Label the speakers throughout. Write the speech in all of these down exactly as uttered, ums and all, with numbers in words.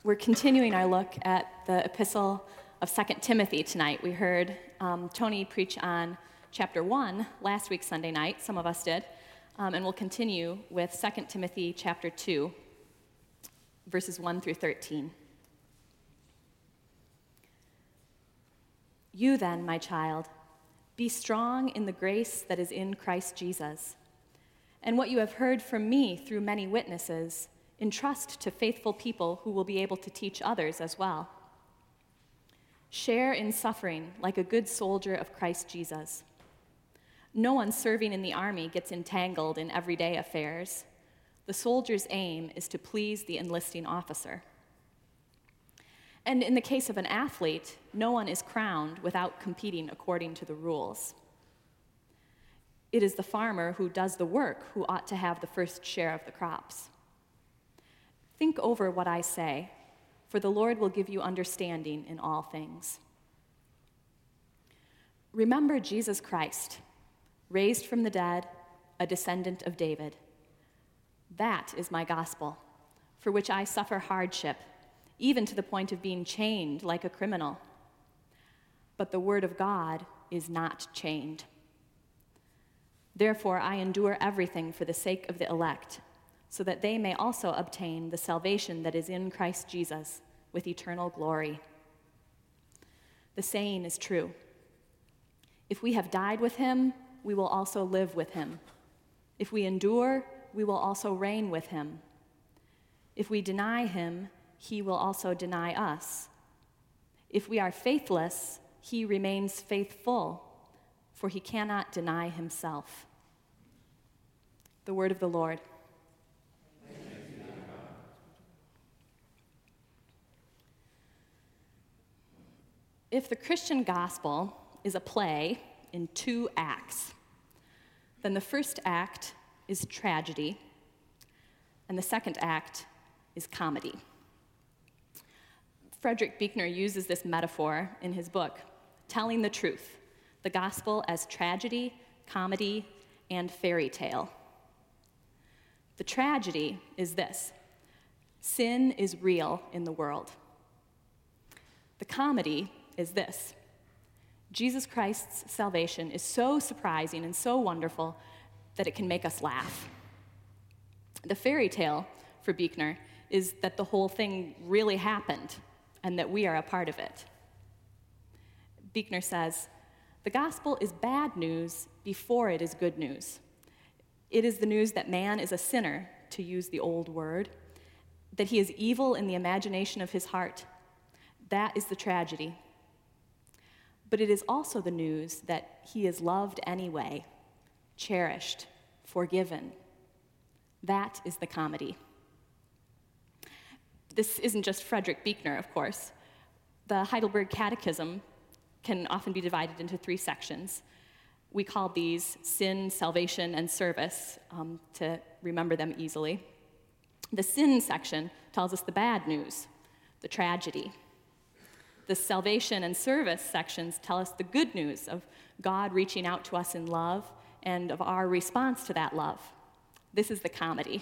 Speaker 1: We're continuing our look at the epistle of Second Timothy tonight. We heard um, Tony preach on chapter one last week Sunday night, some of us did, um, and we'll continue with Second Timothy chapter two, verses one through thirteen. You then, my child, be strong in the grace that is in Christ Jesus. And what you have heard from me through many witnesses, entrust to faithful people who will be able to teach others as well. Share in suffering like a good soldier of Christ Jesus. No one serving in the army gets entangled in everyday affairs. The soldier's aim is to please the enlisting officer. And in the case of an athlete, no one is crowned without competing according to the rules. It is the farmer who does the work who ought to have the first share of the crops. Think over what I say, for the Lord will give you understanding in all things. Remember Jesus Christ, raised from the dead, a descendant of David. That is my gospel, for which I suffer hardship, even to the point of being chained like a criminal. But the word of God is not chained. Therefore, I endure everything for the sake of the elect, so that they may also obtain the salvation that is in Christ Jesus with eternal glory. The saying is true. If we have died with him, we will also live with him. If we endure, we will also reign with him. If we deny him, he will also deny us. If we are faithless, he remains faithful, for he cannot deny himself. The word of the Lord. If the Christian gospel is a play in two acts, then the first act is tragedy, and the second act is comedy. Frederick Buechner uses this metaphor in his book, Telling the Truth, the gospel as tragedy, comedy, and fairy tale. The tragedy is this: sin is real in the world. The comedy is this: Jesus Christ's salvation is so surprising and so wonderful that it can make us laugh. The fairy tale for Buechner is that the whole thing really happened and that we are a part of it. Buechner says, the gospel is bad news before it is good news. It is the news that man is a sinner, to use the old word, that he is evil in the imagination of his heart. That is the tragedy. But it is also the news that he is loved anyway, cherished, forgiven. That is the comedy. This isn't just Frederick Buechner, of course. The Heidelberg Catechism can often be divided into three sections. We call these sin, salvation, and service, um, to remember them easily. The sin section tells us the bad news, the tragedy. The salvation and service sections tell us the good news of God reaching out to us in love and of our response to that love. This is the comedy.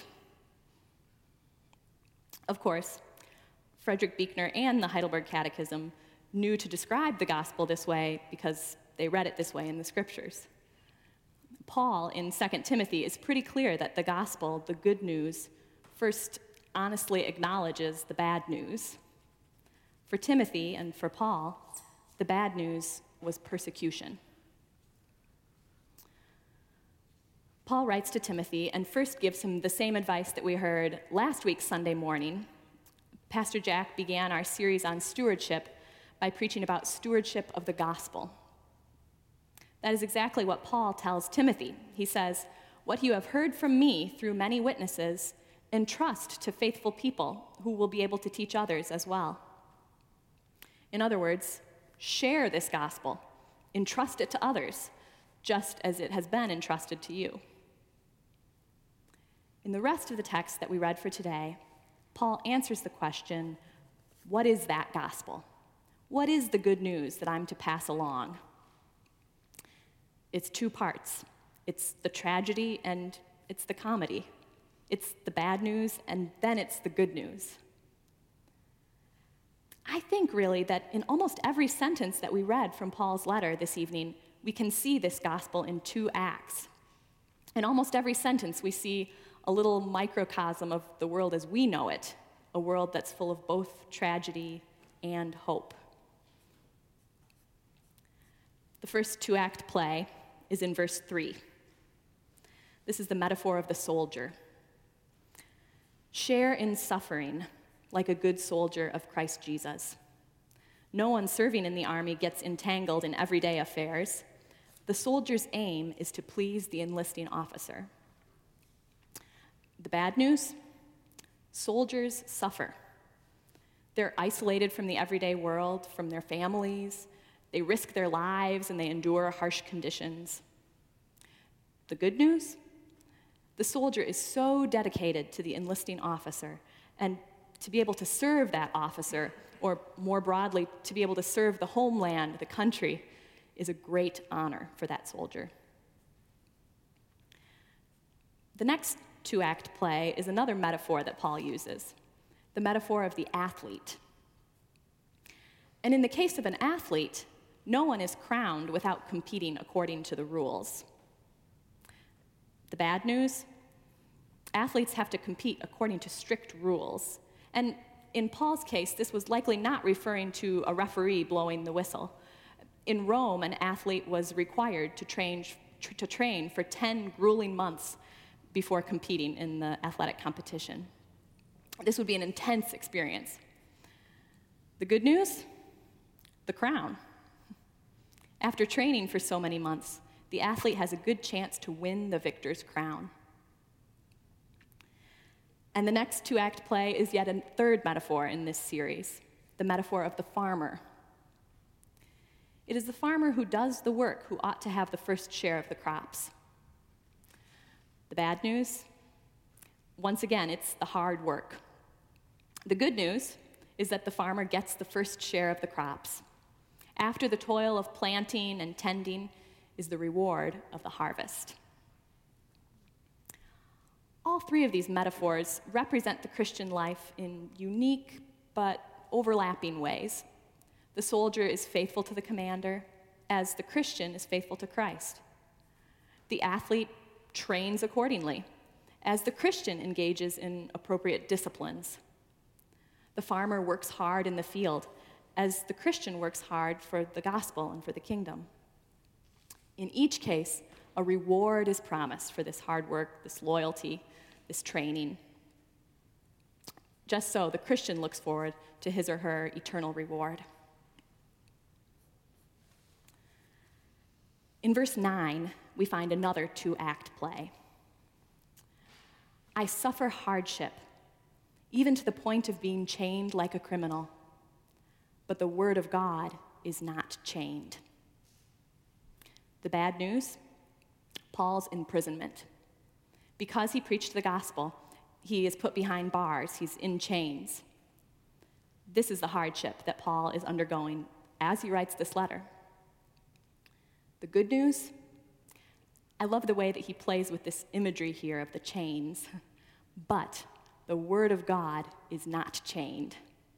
Speaker 1: Of course, Frederick Buechner and the Heidelberg Catechism knew to describe the gospel this way because they read it this way in the scriptures. Paul in Second Timothy is pretty clear that the gospel, the good news, first honestly acknowledges the bad news. For Timothy and for Paul, the bad news was persecution. Paul writes to Timothy and first gives him the same advice that we heard last week Sunday morning. Pastor Jack began our series on stewardship by preaching about stewardship of the gospel. That is exactly what Paul tells Timothy. He says, what you have heard from me through many witnesses, entrust to faithful people who will be able to teach others as well. In other words, share this gospel, entrust it to others, just as it has been entrusted to you. In the rest of the text that we read for today, Paul answers the question, what is that gospel? What is the good news that I'm to pass along? It's two parts. It's the tragedy and it's the comedy. It's the bad news and then it's the good news. I think really that in almost every sentence that we read from Paul's letter this evening, we can see this gospel in two acts. In almost every sentence, we see a little microcosm of the world as we know it, a world that's full of both tragedy and hope. The first two-act play is in verse three. This is the metaphor of the soldier. Share in suffering like a good soldier of Christ Jesus. No one serving in the army gets entangled in everyday affairs. The soldier's aim is to please the enlisting officer. The bad news? Soldiers suffer. They're isolated from the everyday world, from their families. They risk their lives and they endure harsh conditions. The good news? The soldier is so dedicated to the enlisting officer, and to be able to serve that officer, or more broadly, to be able to serve the homeland, the country, is a great honor for that soldier. The next two-act play is another metaphor that Paul uses, the metaphor of the athlete. And in the case of an athlete, no one is crowned without competing according to the rules. The bad news? Athletes have to compete according to strict rules. And in Paul's case, this was likely not referring to a referee blowing the whistle. In Rome, an athlete was required to train, to train for ten grueling months before competing in the athletic competition. This would be an intense experience. The good news? The crown. After training for so many months, the athlete has a good chance to win the victor's crown. And the next two-act play is yet a third metaphor in this series, the metaphor of the farmer. It is the farmer who does the work who ought to have the first share of the crops. The bad news? Once again, it's the hard work. The good news is that the farmer gets the first share of the crops. After the toil of planting and tending is the reward of the harvest. All three of these metaphors represent the Christian life in unique but overlapping ways. The soldier is faithful to the commander, as the Christian is faithful to Christ. The athlete trains accordingly, as the Christian engages in appropriate disciplines. The farmer works hard in the field, as the Christian works hard for the gospel and for the kingdom. In each case, a reward is promised for this hard work, this loyalty, this training. Just so, the Christian looks forward to his or her eternal reward. In verse nine, we find another two-act play. I suffer hardship, even to the point of being chained like a criminal, but the word of God is not chained. The bad news? Paul's imprisonment. Because he preached the gospel, he is put behind bars, he's in chains. This is the hardship that Paul is undergoing as he writes this letter. The good news? I love the way that he plays with this imagery here of the chains. But the word of God is not chained.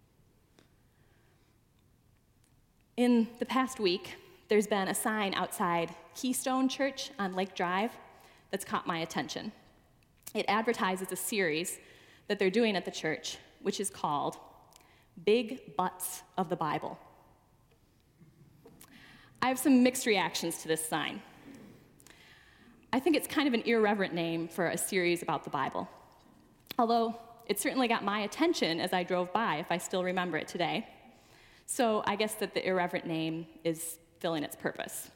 Speaker 1: In the past week, there's been a sign outside Keystone Church on Lake Drive that's caught my attention. It advertises a series that they're doing at the church, which is called Big Butts of the Bible. I have some mixed reactions to this sign. I think it's kind of an irreverent name for a series about the Bible, although it certainly got my attention as I drove by, if I still remember it today. So I guess that the irreverent name is filling its purpose.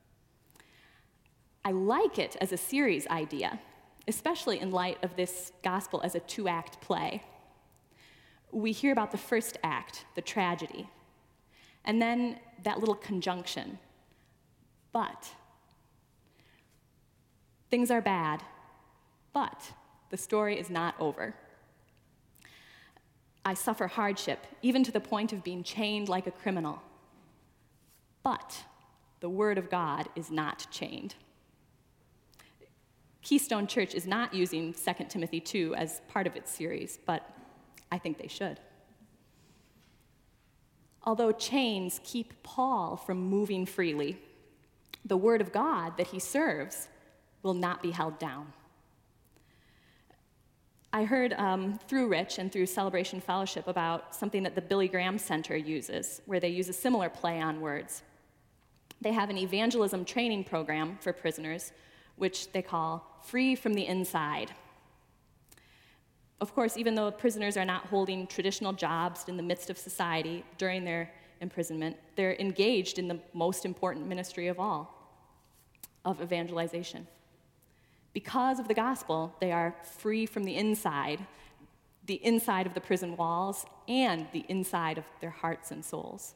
Speaker 1: I like it as a series idea, especially in light of this gospel as a two-act play. We hear about the first act, the tragedy, and then that little conjunction, but. Things are bad, but the story is not over. I suffer hardship, even to the point of being chained like a criminal, but the word of God is not chained. Keystone Church is not using Second Timothy two as part of its series, but I think they should. Although chains keep Paul from moving freely, the word of God that he serves will not be held down. I heard um, through Rich and through Celebration Fellowship about something that the Billy Graham Center uses, where they use a similar play on words. They have an evangelism training program for prisoners, which they call Free from the Inside. Of course, even though prisoners are not holding traditional jobs in the midst of society during their imprisonment, they're engaged in the most important ministry of all, of evangelization. Because of the gospel, they are free from the inside, the inside of the prison walls, and the inside of their hearts and souls.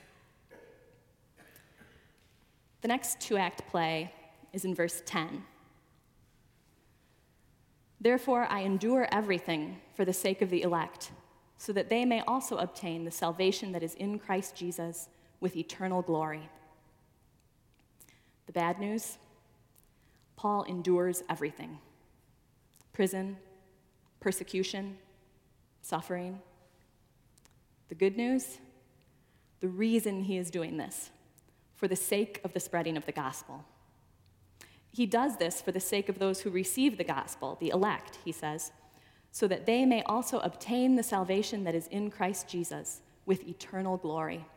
Speaker 1: The next two-act play is in verse ten. Therefore, I endure everything for the sake of the elect, so that they may also obtain the salvation that is in Christ Jesus with eternal glory. The bad news? Paul endures everything. Prison, persecution, suffering. The good news? The reason he is doing this, for the sake of the spreading of the gospel. He does this for the sake of those who receive the gospel, the elect, he says, so that they may also obtain the salvation that is in Christ Jesus with eternal glory.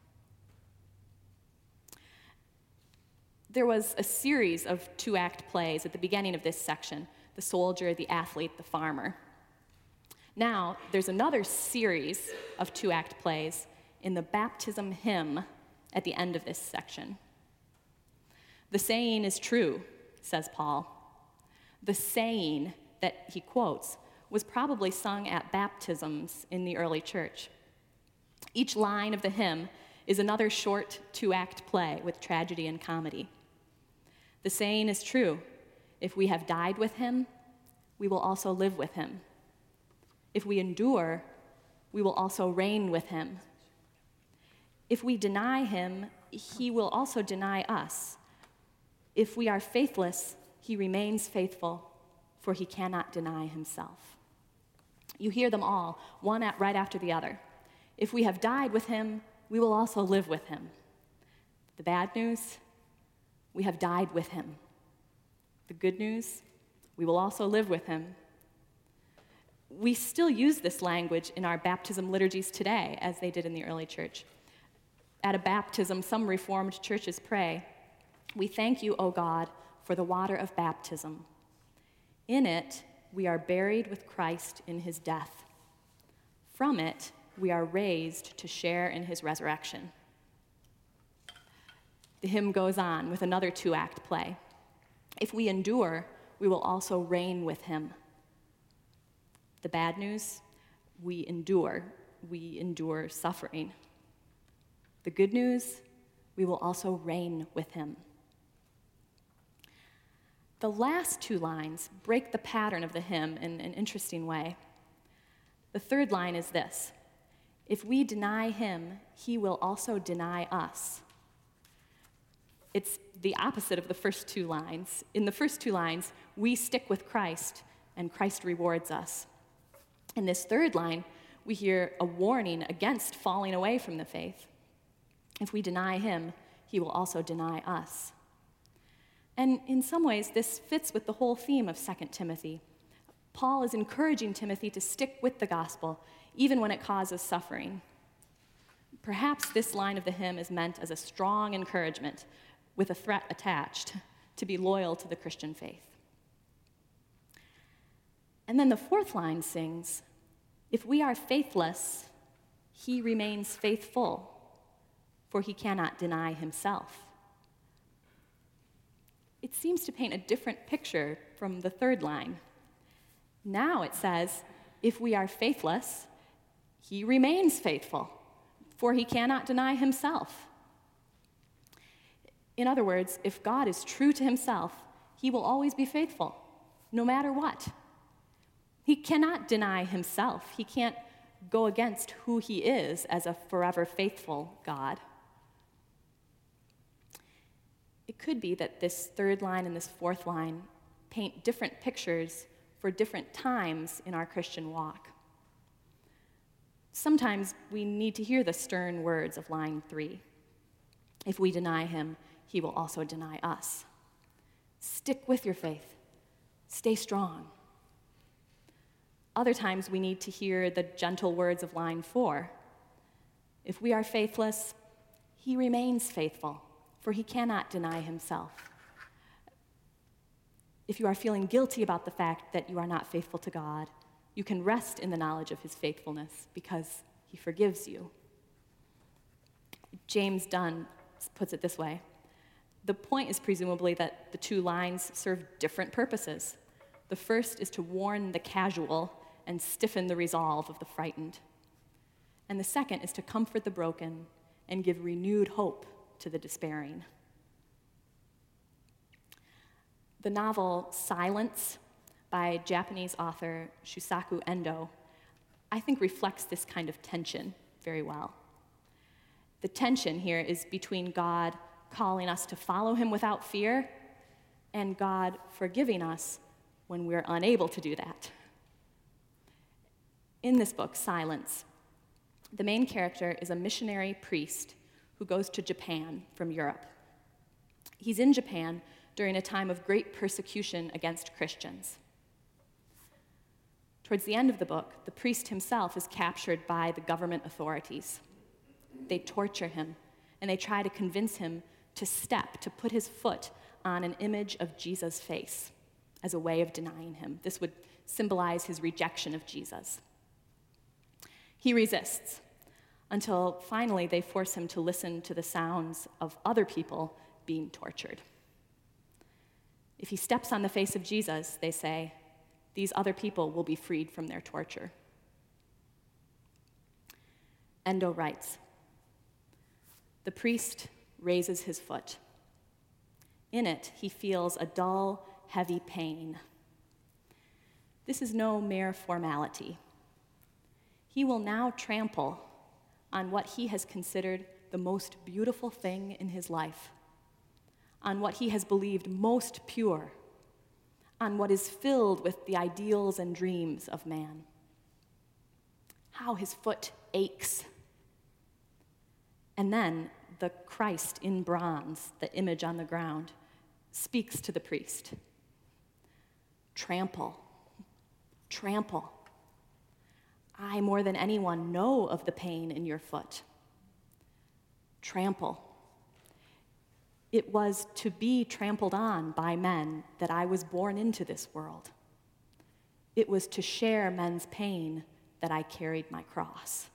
Speaker 1: There was a series of two-act plays at the beginning of this section: the soldier, the athlete, the farmer. Now, there's another series of two-act plays in the baptism hymn at the end of this section. The saying is true, says Paul. The saying that he quotes was probably sung at baptisms in the early church. Each line of the hymn is another short two-act play with tragedy and comedy. The saying is true: if we have died with him, we will also live with him. If we endure, we will also reign with him. If we deny him, he will also deny us. If we are faithless, he remains faithful, for he cannot deny himself. You hear them all, one at, right after the other. If we have died with him, we will also live with him. The bad news? We have died with him. The good news? We will also live with him. We still use this language in our baptism liturgies today, as they did in the early church. At a baptism, some Reformed churches pray, "We thank you, O God, for the water of baptism. In it, we are buried with Christ in his death. From it, we are raised to share in his resurrection." The hymn goes on with another two-act play. If we endure, we will also reign with him. The bad news? We endure. We endure suffering. The good news? We will also reign with him. The last two lines break the pattern of the hymn in an interesting way. The third line is this: if we deny him, he will also deny us. It's the opposite of the first two lines. In the first two lines, we stick with Christ, and Christ rewards us. In this third line, we hear a warning against falling away from the faith. If we deny him, he will also deny us. And in some ways, this fits with the whole theme of Second Timothy. Paul is encouraging Timothy to stick with the gospel, even when it causes suffering. Perhaps this line of the hymn is meant as a strong encouragement, with a threat attached, to be loyal to the Christian faith. And then the fourth line sings, if we are faithless, he remains faithful, for he cannot deny himself. It seems to paint a different picture from the third line. Now it says, if we are faithless, he remains faithful, for he cannot deny himself. In other words, if God is true to himself, he will always be faithful, no matter what. He cannot deny himself. He can't go against who he is as a forever faithful God. It could be that this third line and this fourth line paint different pictures for different times in our Christian walk. Sometimes we need to hear the stern words of line three. If we deny him, he will also deny us. Stick with your faith. Stay strong. Other times we need to hear the gentle words of line four. If we are faithless, he remains faithful, for he cannot deny himself. If you are feeling guilty about the fact that you are not faithful to God, you can rest in the knowledge of his faithfulness because he forgives you. James Dunn puts it this way. The point is presumably that the two lines serve different purposes. The first is to warn the casual and stiffen the resolve of the frightened. And the second is to comfort the broken and give renewed hope to the despairing. The novel Silence by Japanese author Shusaku Endo, I think reflects this kind of tension very well. The tension here is between God calling us to follow him without fear and God forgiving us when we're unable to do that. In this book, Silence, the main character is a missionary priest who goes to Japan from Europe. He's in Japan during a time of great persecution against Christians. Towards the end of the book, the priest himself is captured by the government authorities. They torture him, and they try to convince him to step, to put his foot on an image of Jesus' face as a way of denying him. This would symbolize his rejection of Jesus. He resists until finally they force him to listen to the sounds of other people being tortured. If he steps on the face of Jesus, they say, these other people will be freed from their torture. Endo writes, the priest raises his foot. In it, he feels a dull, heavy pain. This is no mere formality. He will now trample on what he has considered the most beautiful thing in his life, on what he has believed most pure, on what is filled with the ideals and dreams of man. How his foot aches. And then the Christ in bronze, the image on the ground, speaks to the priest. Trample, trample. I, more than anyone, know of the pain in your foot. Trample. It was to be trampled on by men that I was born into this world. It was to share men's pain that I carried my cross.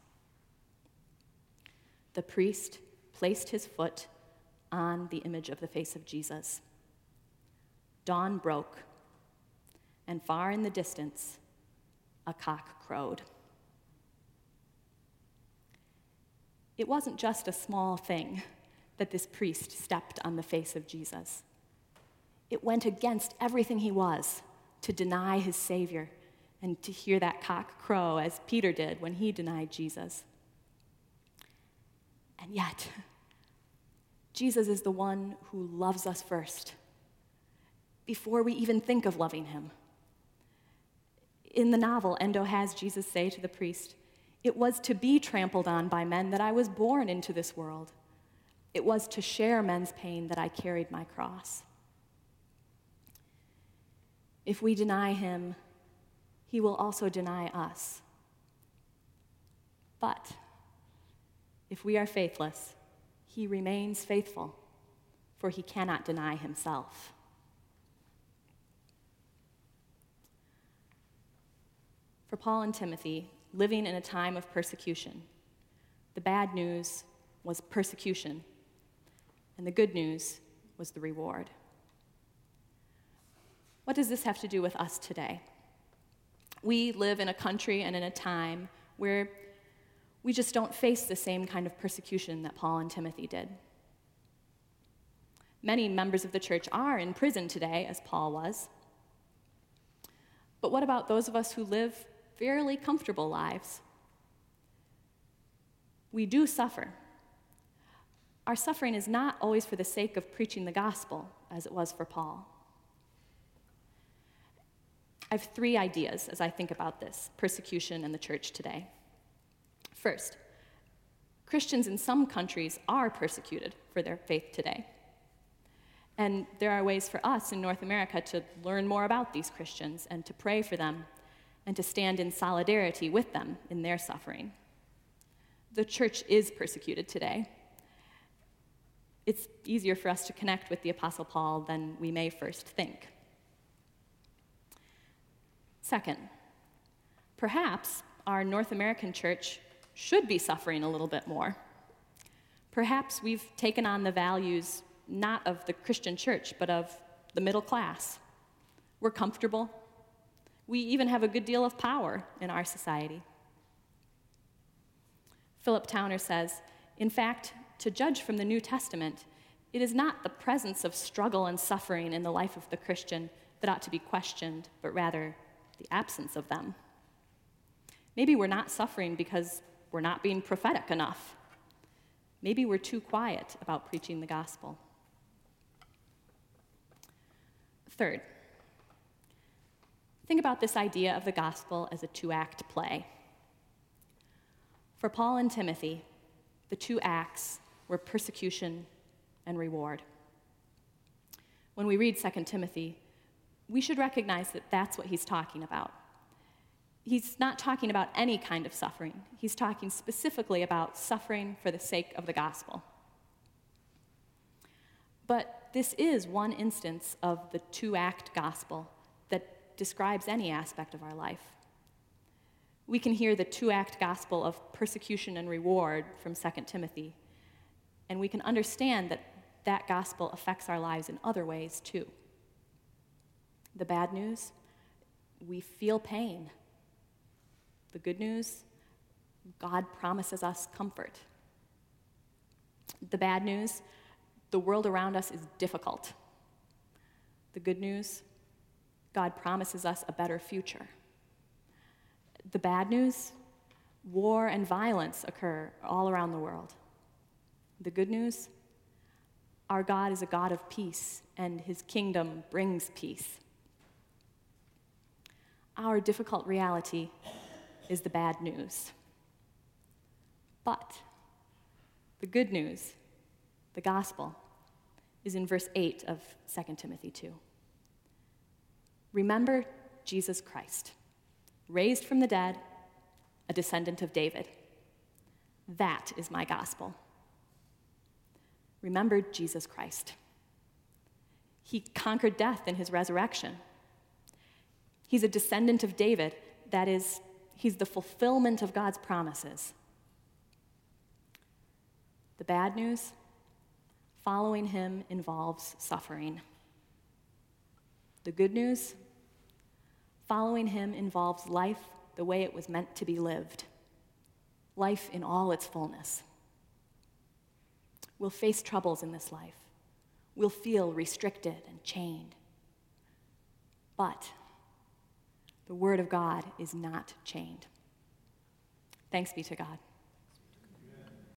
Speaker 1: The priest placed his foot on the image of the face of Jesus. Dawn broke, and far in the distance, a cock crowed. It wasn't just a small thing that this priest stepped on the face of Jesus. It went against everything he was to deny his Savior and to hear that cock crow as Peter did when he denied Jesus. And yet, Jesus is the one who loves us first, before we even think of loving him. In the novel, Endo has Jesus say to the priest, it was to be trampled on by men that I was born into this world. It was to share men's pain that I carried my cross. If we deny him, he will also deny us. But if we are faithless, he remains faithful, for he cannot deny himself. For Paul and Timothy, living in a time of persecution, the bad news was persecution, and the good news was the reward. What does this have to do with us today? We live in a country and in a time where we just don't face the same kind of persecution that Paul and Timothy did. Many members of the church are in prison today, as Paul was. But what about those of us who live fairly comfortable lives? We do suffer. Our suffering is not always for the sake of preaching the gospel, as it was for Paul. I have three ideas as I think about this, persecution and the church today. First, Christians in some countries are persecuted for their faith today. And there are ways for us in North America to learn more about these Christians and to pray for them and to stand in solidarity with them in their suffering. The church is persecuted today. It's easier for us to connect with the Apostle Paul than we may first think. Second, perhaps our North American church should be suffering a little bit more. Perhaps we've taken on the values not of the Christian church, but of the middle class. We're comfortable. We even have a good deal of power in our society. Philip Towner says, in fact, to judge from the New Testament, it is not the presence of struggle and suffering in the life of the Christian that ought to be questioned, but rather the absence of them. Maybe we're not suffering because we're not being prophetic enough. Maybe we're too quiet about preaching the gospel. Third, think about this idea of the gospel as a two-act play. For Paul and Timothy, the two acts were persecution and reward. When we read Second Timothy, we should recognize that that's what he's talking about. He's not talking about any kind of suffering. He's talking specifically about suffering for the sake of the gospel. But this is one instance of the two-act gospel that describes any aspect of our life. We can hear the two-act gospel of persecution and reward from Second Timothy, and we can understand that that gospel affects our lives in other ways too. The bad news, we feel pain. The good news, God promises us comfort. The bad news, the world around us is difficult. The good news, God promises us a better future. The bad news, war and violence occur all around the world. The good news, our God is a God of peace, and his kingdom brings peace. Our difficult reality is the bad news. But the good news, the gospel, is in verse eight of Second Timothy two. Remember Jesus Christ, raised from the dead, a descendant of David. That is my gospel. Remember Jesus Christ. He conquered death in his resurrection. He's a descendant of David, that is, he's the fulfillment of God's promises. The bad news, following him involves suffering. The good news, following him involves life the way it was meant to be lived, life in all its fullness. We'll face troubles in this life. We'll feel restricted and chained. But the Word of God is not chained. Thanks be to God.